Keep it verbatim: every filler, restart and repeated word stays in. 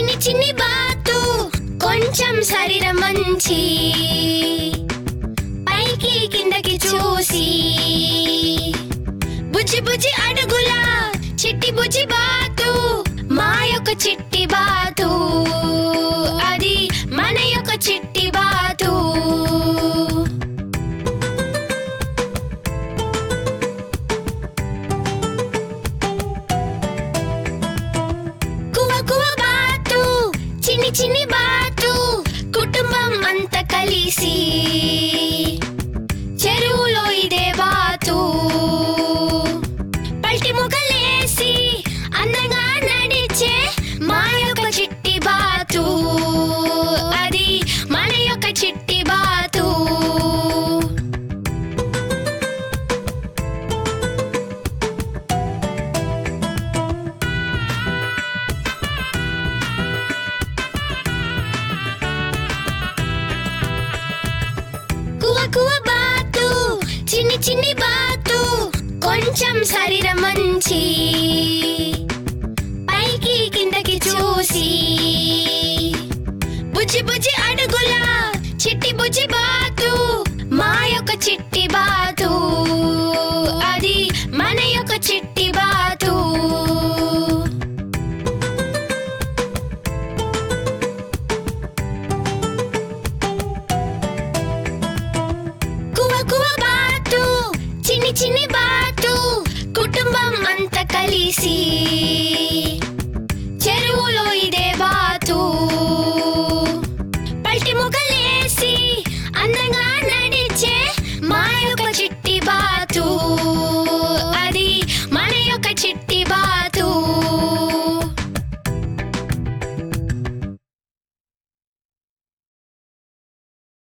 చిన్ని చిన్ని బాతు కొంచెం శరీరం మంచి పైకి కిందకి చూసి బుజ్జి బుజ్జి అడుగుల చిట్టి బుజ్జి బాతు మా యొక్క చిట్టి బాతు అది మన యొక్క చిట్టి బాతు కువ కువ బాతు చిన్ని చిన్ని బాతు కుటుంబం అంతా కలిసి చెరువులో ఇదే బాతు పల్టి ముఖలేసి అందంగా నడిచే మా యొక్క చిట్టి బాతు అది మన యొక్క చిట్టి బాతు కువ కువ బాతు చిన్ని చిన్ని బాతు కొంచెం శరీరం మంచి పైకి కిందకి చూసి బుజ్జి బుజ్జి అడుగుల చిట్టి బుజ్జి బాతు మా యొక్క చిట్టి బాతు అది మన యొక్క చిట్టి బాతు కువ కువ బాతు చిన్ని చిన్ని బాతు కుటుంబం అంతా కలిసి